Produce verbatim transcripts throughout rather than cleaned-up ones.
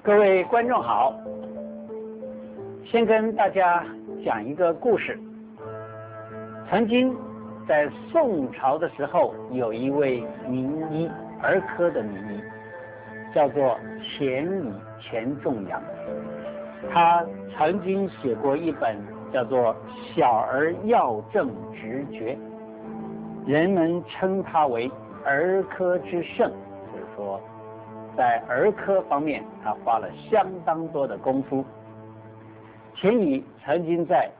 各位观众好，先跟大家讲一个故事。曾经在宋朝的时候，有一位名医，儿科的名医，叫做钱乙钱仲阳。他曾经写过一本叫做《小儿药证直诀》，人们称他为儿科之圣，就是说在儿科方面他花了相当多的功夫。钱乙曾经在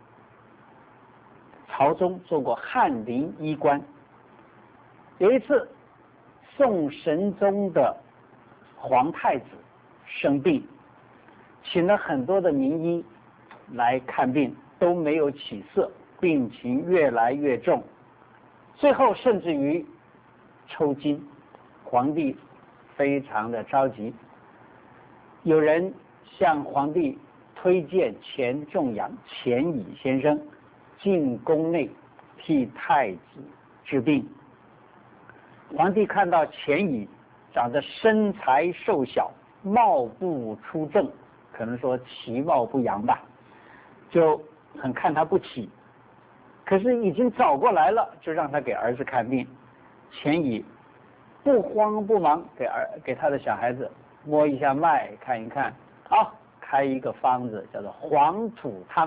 朝中做过翰林医官。有一次宋神宗的皇太子生病，请了很多的名医来看病，都没有起色，病情越来越重，最后甚至于抽筋。皇帝非常的着急，有人向皇帝推荐钱仲阳钱乙先生进宫内替太子治病。皇帝看到钱乙长得身材瘦小，貌不出众，可能说其貌不扬吧，就很看他不起。可是已经找过来了，就让他给儿子看病。钱乙不慌不忙给儿给他的小孩子摸一下脉，看一看，好，开一个方子叫做黄土汤。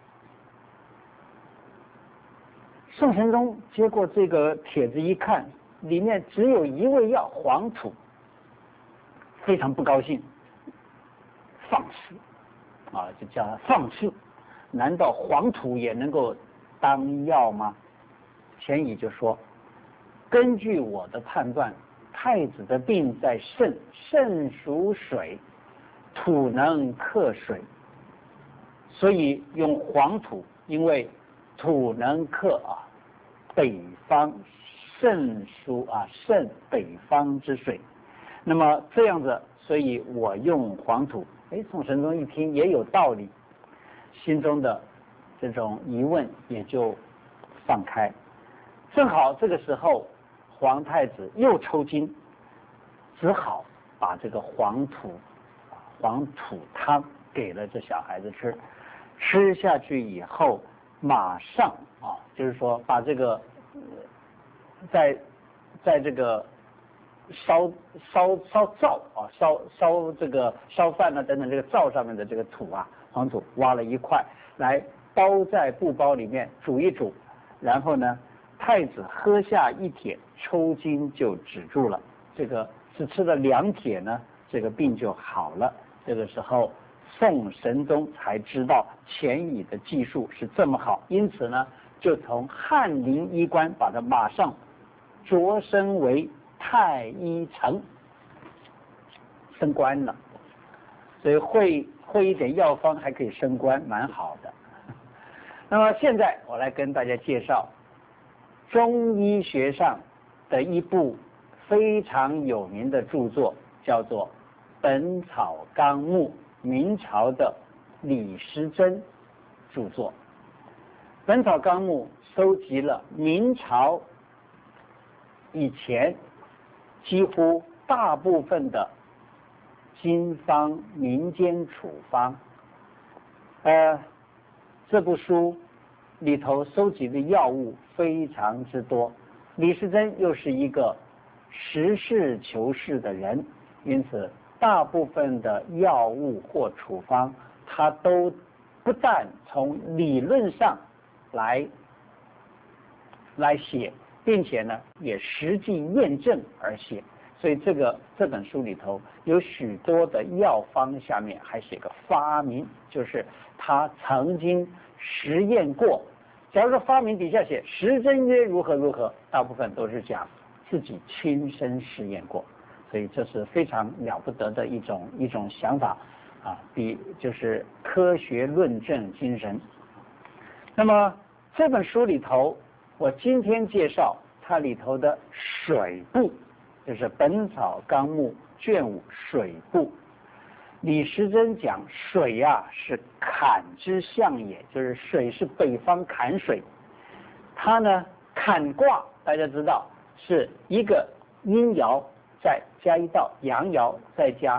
宋神宗接过这个帖子一看，里面只有一味药黄土，非常不高兴，放肆啊，就叫他放肆，难道黄土也能够当药吗？钱乙就说，根据我的判断，太子的病在肾，肾属水，土能克水，所以用黄土，因为土能克啊北方，肾属啊肾北方之水，那么这样子，所以我用黄土。哎，宋神宗一听也有道理，心中的这种疑问也就放开。正好这个时候皇太子又抽筋，只好把这个黄土黄土汤给了这小孩子吃。吃下去以后马上啊，就是说把这个在在这个烧烧烧灶啊，烧烧这个烧饭啊等等这个灶上面的这个土啊，黄土挖了一块来包在布包里面煮一煮，然后呢太子喝下一帖，抽筋就止住了。这个只吃了两帖呢，这个病就好了。这个时候宋神宗才知道钱乙的技术是这么好，因此呢就从翰林医官把他马上擢升为太医丞，升官了。所以会会一点药方还可以升官，蛮好的。那么现在我来跟大家介绍中医学上的一部非常有名的著作，叫做《本草纲目》，明朝的李时珍著作。《本草纲目》收集了明朝以前几乎大部分的经方民间处方。呃，这部书里头收集的药物非常之多。李时珍又是一个实事求是的人，因此大部分的药物或处方，他都不但从理论上来来写，并且呢也实际验证而写。所以这个这本书里头有许多的药方下面还写个发明，就是他曾经实验过。假如说发明底下写时珍曰如何如何，大部分都是讲自己亲身实验过。所以这是非常了不得的一种一种想法啊，比就是科学论证精神。那么这本书里头，我今天介绍它里头的水部，就是《本草纲目》卷五水部。李时珍讲水呀、啊、是坎之象也，就是水是北方坎水。它呢坎卦大家知道是一个阴爻再加一道阳爻再加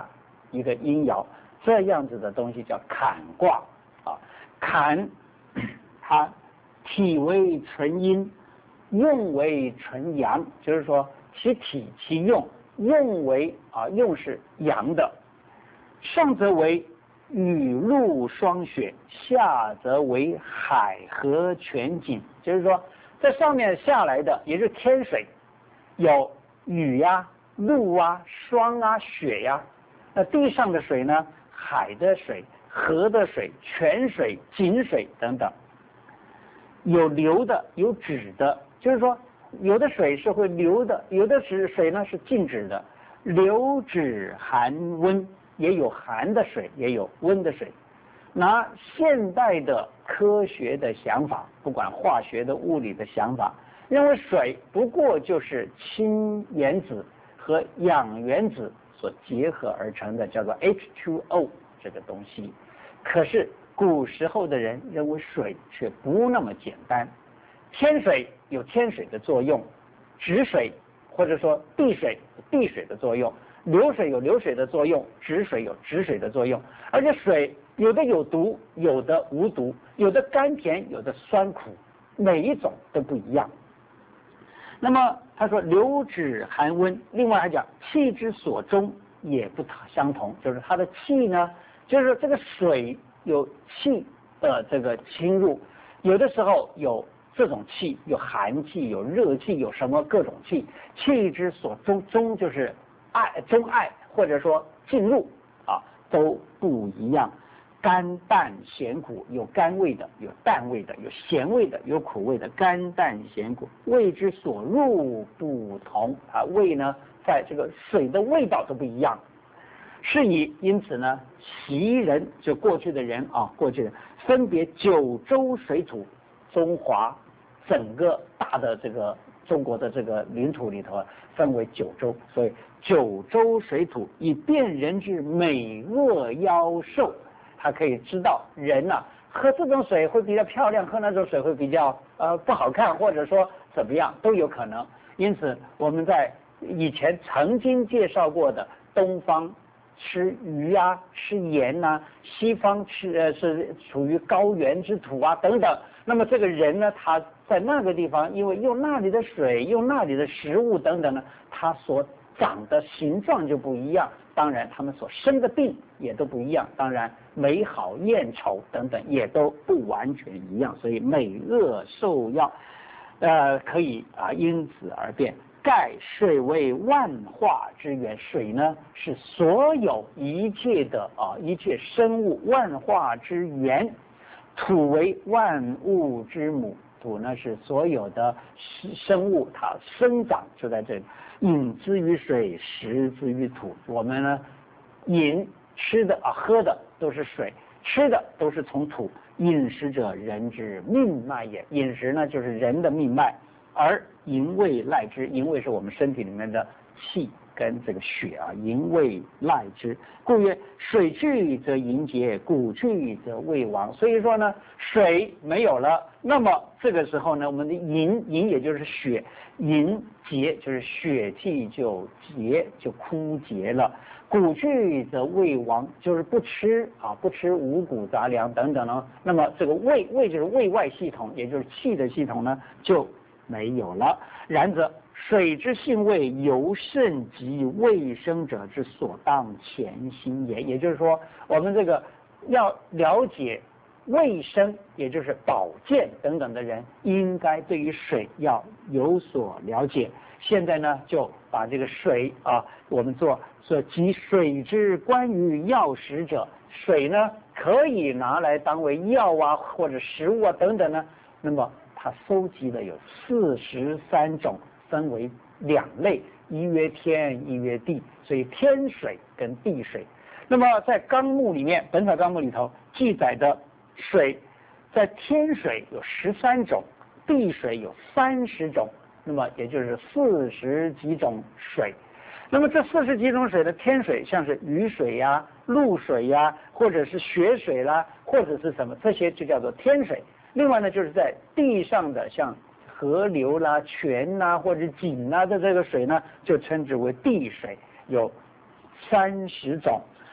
一个阴爻，这样子的东西叫坎卦啊。坎它体为纯阴，用为纯阳，就是说其体其用，用为啊用是阳的，上则为雨露霜雪，下则为海河泉井，就是说在上面下来的也就是天水，有雨呀、露啊、霜啊、雪呀。那地上的水呢，海的水、河的水、泉水、井水等等，有流的，有止的，就是说有的水是会流的，有的是水呢是静止的，流止寒温，也有寒的水，也有温的水。拿现代的科学的想法，不管化学的、物理的想法，认为水不过就是氢原子和氧原子所结合而成的，叫做 H 二 O 这个东西。可是古时候的人认为水却不那么简单，天水有天水的作用，止水或者说地水有地水的作用，流水有流水的作用，止水有止水的作用，而且水有的有毒，有的无毒，有的甘甜，有的酸苦，每一种都不一样。那么他说流止寒温，另外还讲气之所终也不相同，就是它的气呢，就是这个水有气的这个侵入，有的时候有这种气，有寒气，有热气，有什么各种气，气之所终，终就是爱钟爱或者说进入啊，都不一样。甘淡咸苦，有甘味的，有淡味的，有咸味的，有苦味的，甘淡咸苦，味之所入不同啊，味呢在这个水的味道都不一样。是以因此呢，习人就过去的人啊，过去人分别九州水土，中华整个大的这个中国的这个领土里头分为九州，所以九州水土以辨人之美恶夭寿。他可以知道人呐、啊，喝这种水会比较漂亮，喝那种水会比较呃不好看，或者说怎么样都有可能。因此我们在以前曾经介绍过的东方吃鱼啊，吃盐呐、啊，西方吃呃是属于高原之土啊等等。那么这个人呢，他在那个地方，因为用那里的水，用那里的食物等等呢，他所长的形状就不一样。当然他们所生的病也都不一样，当然美好艳丑等等也都不完全一样，所以美恶受要呃可以啊因此而变。盖水为万化之源，水呢是所有一切的啊一切生物万化之源，土为万物之母，土呢是所有的生物它生长就在这里。饮之于水，食之于土。我们呢，饮吃的啊喝的都是水，吃的都是从土。饮食者，人之命脉也。饮食呢，就是人的命脉，而营卫赖之。营卫是我们身体里面的气跟这个血啊，营卫赖之。故曰：水去则营竭，骨去则卫亡。所以说呢，水没有了，那么这个时候呢，我们的营营也就是血。营竭就是血气就竭，就枯竭了。骨去则胃亡，就是不吃啊，不吃五谷杂粮等等呢。那么这个胃胃就是胃外系统，也就是气的系统呢就没有了。然则水之性味，由肾及卫生者之所当前行也。也就是说，我们这个要了解卫生，也就是保健等等的人，应该对于水要有所了解。现在呢，就把这个水啊，我们做说及水之关于药食者，水呢可以拿来当为药啊或者食物啊等等呢。那么它收集了有四十三种，分为两类，一曰天，一曰地，所以天水跟地水。那么在纲目里面，《本草纲目》里头记载的水，在天水有十三种，地水有三十种，那么也就是四十几种水。那么这四十几种水的天水，像是雨水呀、露水呀，或者是雪水啦，或者是什么，这些就叫做天水。另外呢，就是在地上的像河流啦、泉啦或者井啦的这个水呢，就称之为地水，有三十种。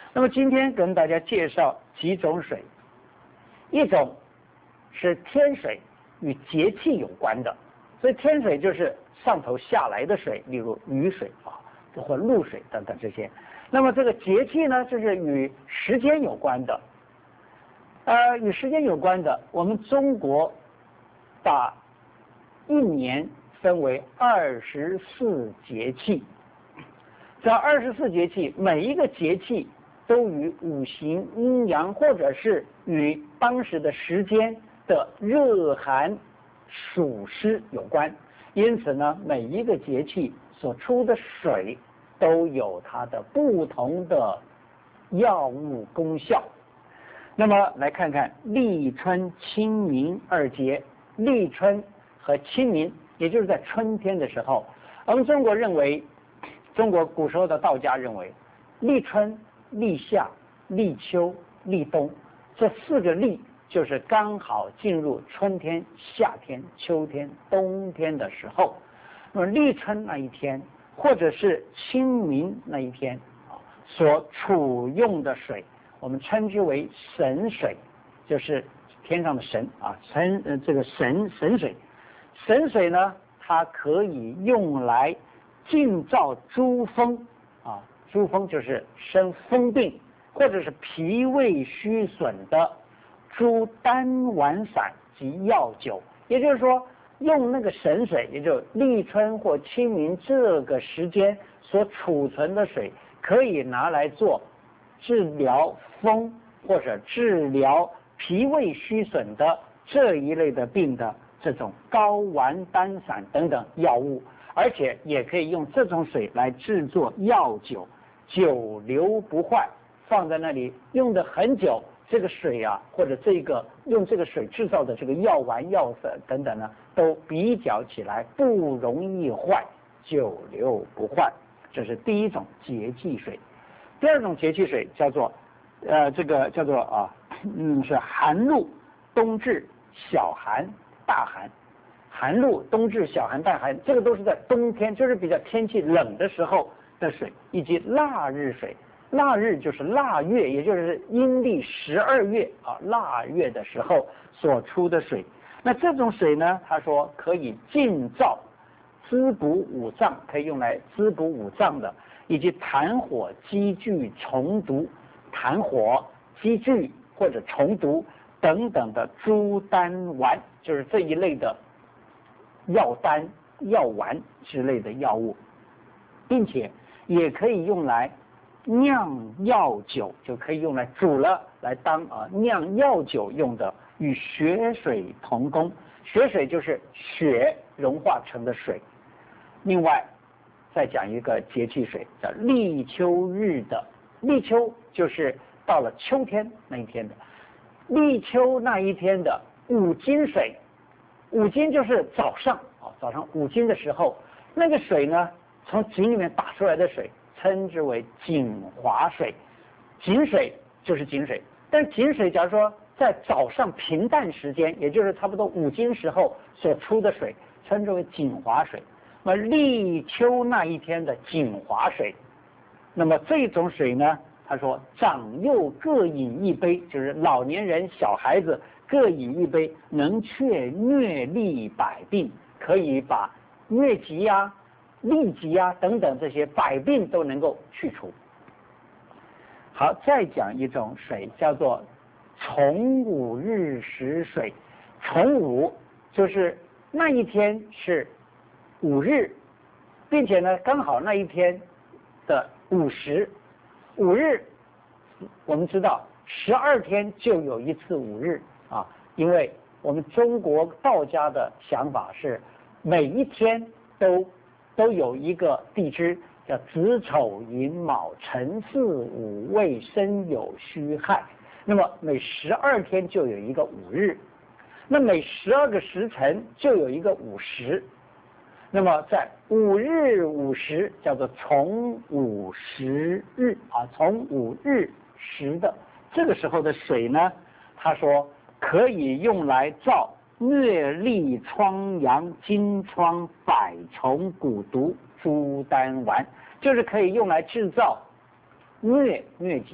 那么今天跟大家介绍几种水，一种是天水，与节气有关的，所以天水就是上头下来的水，例如雨水啊，或露水等等这些。那么这个节气呢，就是与时间有关的。呃，与时间有关的，我们中国把一年分为二十四节气。这二十四节气，每一个节气都与五行阴阳，或者是与当时的时间的热寒暑湿有关。因此呢，每一个节气所出的水都有它的不同的药物功效。那么来看看立春、清明二节。立春和清明，也就是在春天的时候，我们中国认为，中国古时候的道家认为，立春、立夏、立秋、立冬这四个立就是刚好进入春天、夏天、秋天、冬天的时候。那么立春那一天，或者是清明那一天啊，所储用的水，我们称之为神水，就是天上的神啊，神呃这个神神水。神水呢，它可以用来净燥诸风啊，诸风就是生风病或者是脾胃虚损的诸丹丸散及药酒。也就是说，用那个神水，也就立春或清明这个时间所储存的水，可以拿来做治疗风或者治疗脾胃虚损的这一类的病的这种高丸丹散等等药物，而且也可以用这种水来制作药酒，久留不坏，放在那里用的很久，这个水啊，或者这个用这个水制造的这个药丸药色等等呢，都比较起来不容易坏，久留不坏。这是第一种节气水。第二种节气水叫做呃这个叫做啊嗯是寒露、冬至、小寒、大寒。寒露、冬至、小寒、大寒，这个都是在冬天，就是比较天气冷的时候的水，以及腊日水。腊日就是腊月，也就是阴历十二月啊腊月的时候所出的水。那这种水呢，他说可以净燥、滋补五脏，可以用来滋补五脏的，以及痰火、积聚、重毒、痰火、积聚或者重毒等等的诸丹丸，就是这一类的药丹、药丸之类的药物，并且也可以用来酿药酒，就可以用来煮了来当啊酿药酒用的，与雪水同工。雪水就是雪融化成的水。另外再讲一个节气水，叫立秋日的。立秋就是到了秋天那一天的，立秋那一天的五更水。五更就是早上啊，早上五更的时候，那个水呢，从井里面打出来的水，称之为井华水。井水就是井水，但井水假如说在早上平淡时间，也就是差不多五更时候所出的水，称之为井华水。那么立秋那一天的井华水，那么这种水呢，他说长幼各饮一杯，就是老年人、小孩子各饮一杯，能却疟痢百病，可以把疟疾呀、痢疾呀等等这些百病都能够去除。好，再讲一种水，叫做重五日时水。重五就是那一天是五日，并且呢，刚好那一天的午时。五日，我们知道十二天就有一次五日啊，因为我们中国道家的想法是每一天都都有一个地支，叫子丑寅卯辰巳午未申酉戌亥，那么每十二天就有一个五日，那每十二个时辰就有一个午时，那么在五日午时叫做从午时日啊，从午日时的这个时候的水呢，他说可以用来造疟痢疮疡金疮百虫蛊毒诸丹丸，就是可以用来制造疟疟疾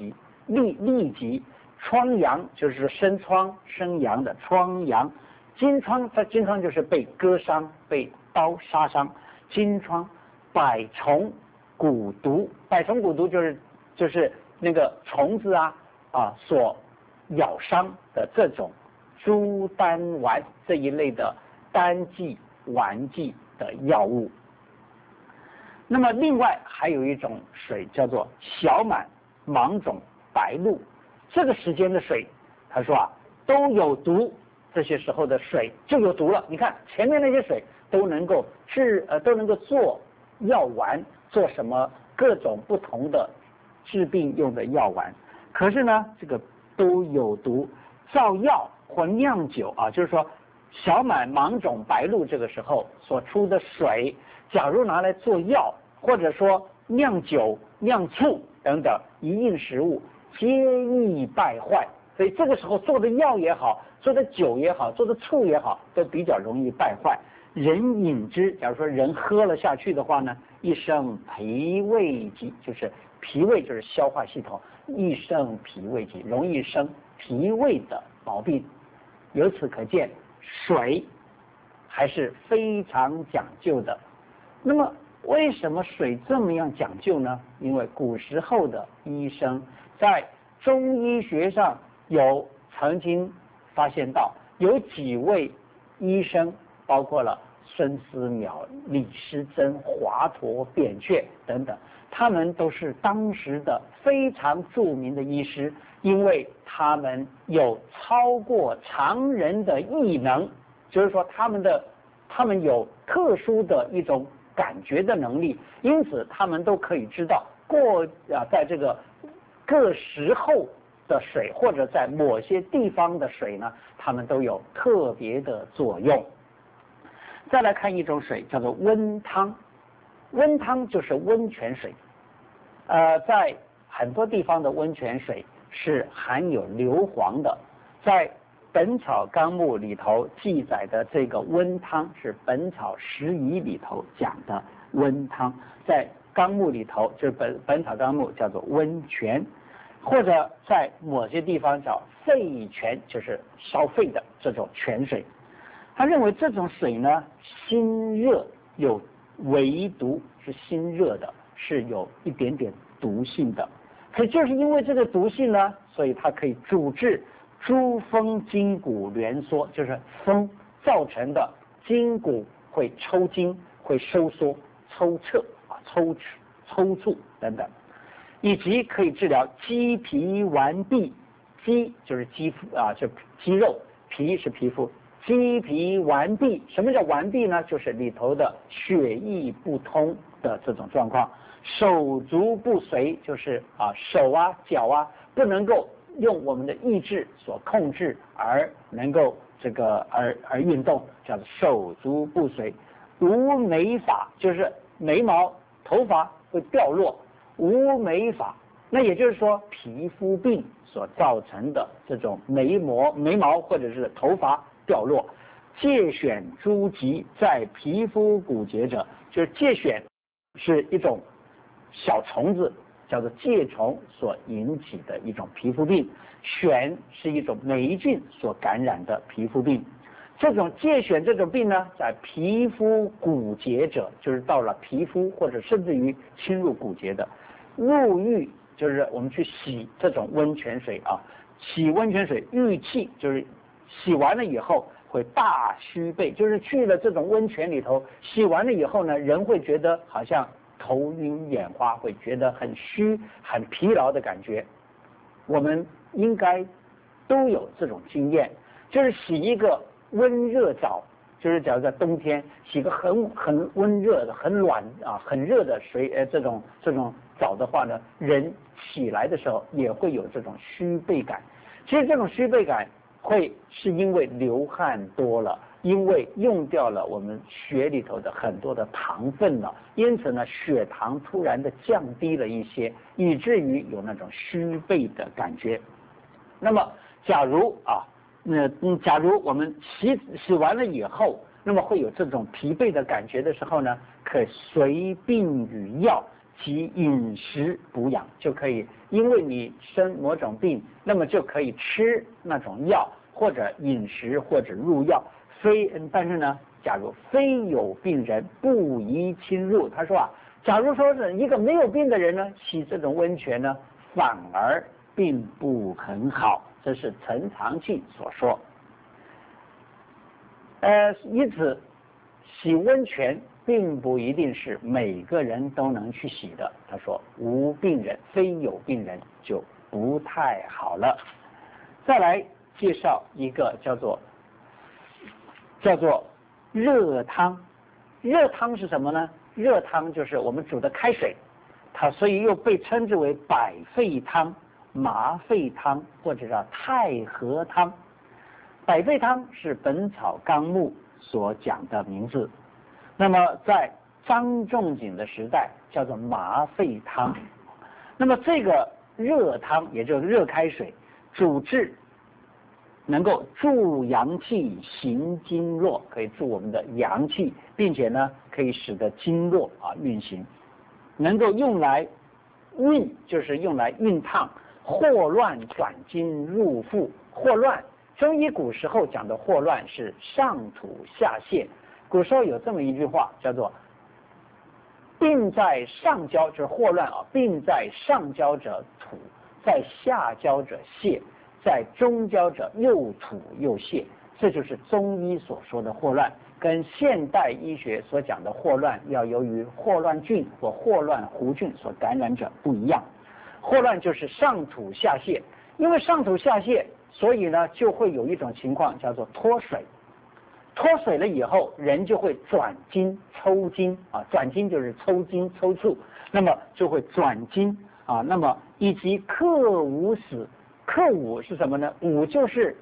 痢痢疾，疮疡就是生疮生阳的疮疡，金疮它金疮就是被割伤被刀杀伤，金疮，百虫蛊毒，百虫蛊毒就是就是那个虫子啊啊所咬伤的这种猪丹丸这一类的单剂丸剂的药物。那么另外还有一种水叫做小满芒种白露，这个时间的水他说啊都有毒，这些时候的水就有毒了。你看前面那些水都能够治呃都能够做药丸，做什么各种不同的治病用的药丸，可是呢这个都有毒，造药或酿酒啊，就是说小满芒种白露这个时候所出的水，假如拿来做药，或者说酿酒酿醋等等一应食物，皆易败坏。所以这个时候做的药也好，做的酒也好，做的醋也好，都比较容易败坏。人饮之，假如说人喝了下去的话呢，一生脾胃疾，就是脾胃就是消化系统，一生脾胃疾，容易生脾胃的毛病。由此可见，水还是非常讲究的。那么为什么水这么样讲究呢？因为古时候的医生在中医学上有曾经发现到，有几位医生，包括了孙思邈、李时珍、华佗、扁鹊等等，他们都是当时的非常著名的医师，因为他们有超过常人的异能，就是说他们的他们有特殊的一种感觉的能力，因此他们都可以知道过啊，在这个各时候的水或者在某些地方的水呢，他们都有特别的作用。再来看一种水叫做温汤，温汤就是温泉水，呃，在很多地方的温泉水是含有硫磺的，在《本草纲目》里头记载的这个温汤是《本草拾遗》里头讲的温汤，在纲目里头就是本本草纲目叫做温泉，或者在某些地方叫沸泉，就是烧沸的这种泉水。他认为这种水呢，辛热有微毒，是辛热的，是有一点点毒性的。可就是因为这个毒性呢，所以它可以主治诸风筋骨挛缩，就是风造成的筋骨会抽筋、会收缩、抽搐啊、抽抽搐等等，以及可以治疗肌皮顽痹。肌就是肌肤啊，就肌肉；皮是皮肤。肌皮顽痹，什么叫顽痹呢？就是里头的血液不通的这种状况。手足不随，就是啊手啊脚啊不能够用我们的意志所控制而能够这个而而运动，叫做手足不随。无眉发，就是眉毛头发会掉落，无眉发，那也就是说皮肤病所造成的这种眉毛眉毛或者是头发掉落。疥癣诸疾，在皮肤骨节者，就是疥癣是一种小虫子，叫做疥虫所引起的一种皮肤病，癣是一种霉菌所感染的皮肤病。这种疥癣这种病呢，在皮肤骨节者，就是到了皮肤或者甚至于侵入骨节的。入浴就是我们去洗这种温泉水啊，洗温泉水，浴气就是洗完了以后会大虚背，就是去了这种温泉里头，洗完了以后呢，人会觉得好像头晕眼花，会觉得很虚、很疲劳的感觉。我们应该都有这种经验，就是洗一个温热澡，就是假如在冬天洗个很很温热的、很暖啊、很热的水，呃，这种这种澡的话呢，人起来的时候也会有这种虚背感。其实这种虚背感会是因为流汗多了，因为用掉了我们血里头的很多的糖分了，因此呢，血糖突然的降低了一些，以至于有那种虚背的感觉。那么，假如啊，那嗯，假如我们洗洗完了以后，那么会有这种疲惫的感觉的时候呢，可随病与药及饮食补养，就可以因为你生某种病，那么就可以吃那种药，或者饮食或者入药。非但是呢，假如非有病人，不宜侵入。他说啊，假如说是一个没有病的人呢，洗这种温泉呢，反而并不很好。这是陈长庆所说。呃，因此洗温泉并不一定是每个人都能去洗的。他说无病人，非有病人就不太好了。再来介绍一个叫做叫做热汤。热汤是什么呢？热汤就是我们煮的开水，它所以又被称之为百沸汤、麻沸汤或者叫太和汤。百沸汤是《本草纲目》所讲的名字，那么在张仲景的时代叫做麻沸汤。那么这个热汤也就是热开水，主治能够助阳气、行经络，可以助我们的阳气，并且呢可以使得经络啊运行，能够用来运，就是用来熨烫霍乱转经入腹。霍乱，中医古时候讲的霍乱是上吐下泻。古时候有这么一句话叫做病在上焦，就是霍乱啊，病在上焦者吐，在下焦者泻，在中焦者又吐又泻。这就是中医所说的霍乱，跟现代医学所讲的霍乱要由于霍乱菌或霍乱弧菌所感染者不一样。霍乱就是上吐下泻，因为上吐下泻，所以呢就会有一种情况叫做脱水。脱水了以后，人就会转经抽筋啊，转经就是抽筋抽搐，那么就会转经啊，那么以及克五死。克五是什么呢？五就是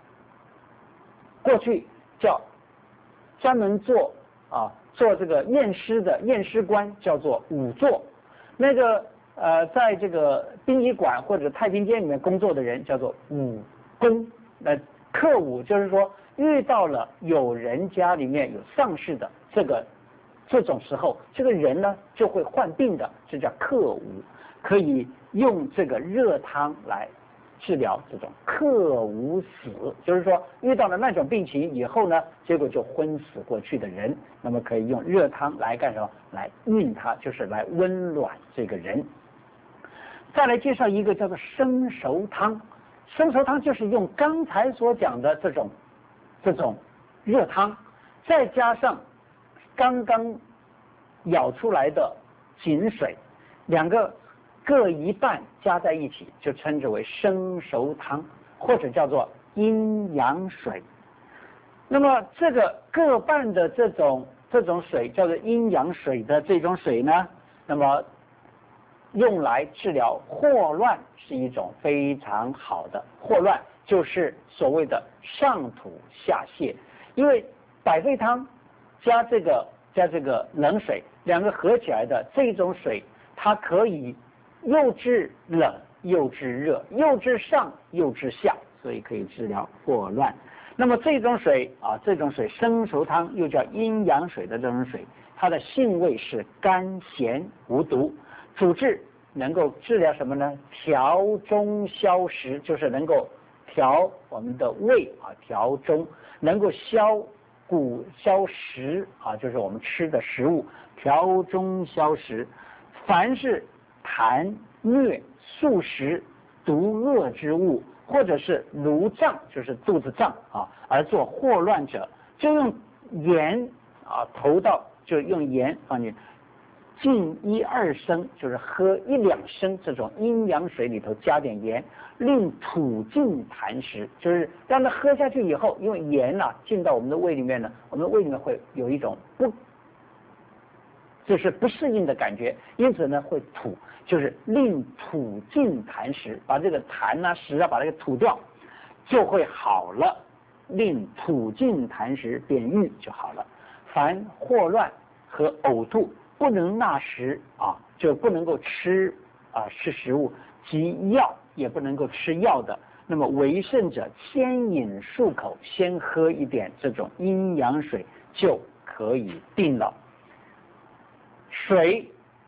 过去叫专门做啊做这个验尸的验尸官叫做仵作，那个呃在这个殡仪馆或者太平间里面工作的人叫做仵工。那克五就是说遇到了有人家里面有丧事的这个这种时候，这个人呢就会患病的，这叫克五，可以用这个热汤来治疗这种克无死，就是说遇到了那种病情以后呢，结果就昏死过去的人，那么可以用热汤来干什么？来熨他，就是来温暖这个人。再来介绍一个叫做生熟汤。生熟汤就是用刚才所讲的这种这种热汤，再加上刚刚舀出来的井水，两个各一半加在一起，就称之为生熟汤，或者叫做阴阳水。那么这个各半的这种这种水叫做阴阳水的这种水呢，那么用来治疗霍乱是一种非常好的。霍乱就是所谓的上吐下泻，因为百沸汤加这个加这个冷水，两个合起来的这种水，它可以又治冷又治热，又治上又治下，所以可以治疗霍乱。那么这种水啊，这种水生熟汤又叫阴阳水的这种水，它的性味是甘咸无毒，主治能够治疗什么呢？调中消食，就是能够调我们的胃啊，调中，能够消谷消食啊，就是我们吃的食物，调中消食。凡是痰疟宿食毒恶之物，或者是颅胀，就是肚子胀啊，而做霍乱者，就用盐啊投到，就用盐放进进一二升，就是喝一两升这种阴阳水里头加点盐，令吐尽痰食，就是让它喝下去以后，因为盐呐、啊、进到我们的胃里面呢，我们的胃里面会有一种不就是不适应的感觉，因此呢会吐，就是令吐尽痰食，把这个痰啊食啊把它给吐掉，就会好了，令吐尽痰食便愈就好了。凡霍乱和呕吐不能纳食啊，就不能够吃啊吃食物，及药也不能够吃药的，那么为甚者先饮数口，先喝一点这种阴阳水就可以定了。水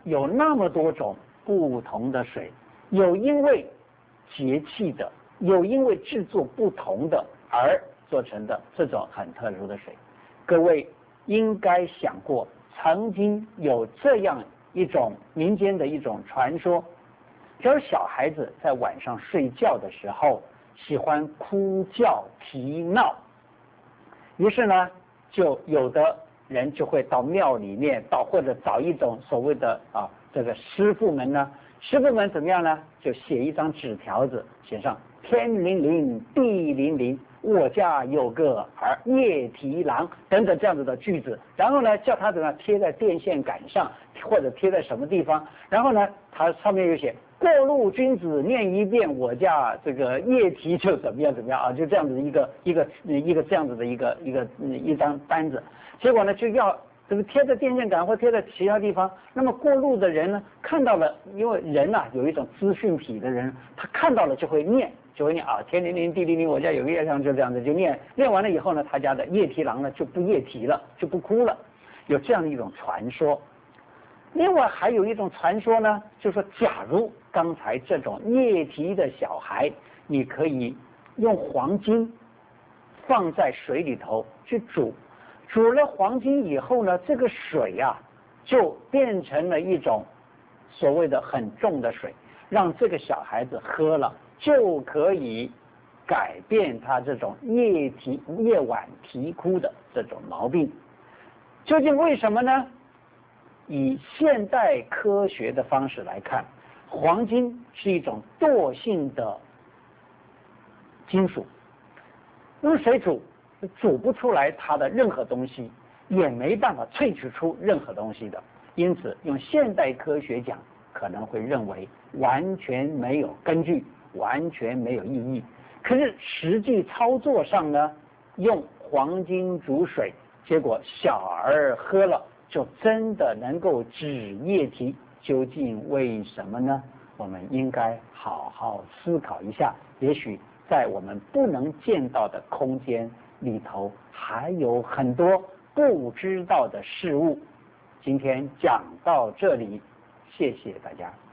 有那么多种不同的水，有因为节气的，有因为制作不同的而做成的这种很特殊的水。各位应该想过，曾经有这样一种民间的一种传说，就是小孩子在晚上睡觉的时候喜欢哭叫啼闹，于是呢，就有的人就会到庙里面，到或者找一种所谓的啊这个师傅们呢，师傅们怎么样呢？就写一张纸条子，写上天灵灵地灵灵，我家有个儿夜啼郎等等这样子的句子，然后呢叫他怎么样贴在电线杆上或者贴在什么地方，然后呢它上面有写过路君子念一遍，我家这个夜啼就怎么样怎么样啊，就这样子的一个一个一个这样子的一个一个一张单子，结果呢就要这个贴在电线杆或贴在其他地方，那么过路的人呢看到了，因为人呐、啊、有一种资讯癖的人，他看到了就会念，就会念啊天灵灵地灵灵，我家有个月亮，就这样子就念，念完了以后呢，他家的夜啼郎呢就不夜啼了，就不哭了，有这样的一种传说。另外还有一种传说呢，就是说假如刚才这种夜啼的小孩，你可以用黄金放在水里头去煮，煮了黄金以后呢，这个水啊就变成了一种所谓的很重的水，让这个小孩子喝了就可以改变他这种夜啼夜晚啼哭的这种毛病。究竟为什么呢？以现代科学的方式来看，黄金是一种惰性的金属，用水煮煮不出来它的任何东西，也没办法萃取出任何东西的，因此用现代科学讲，可能会认为完全没有根据，完全没有意义。可是实际操作上呢，用黄金煮水，结果小儿喝了就真的能够止夜啼，究竟为什么呢？我们应该好好思考一下，也许在我们不能见到的空间里头还有很多不知道的事物。今天讲到这里，谢谢大家。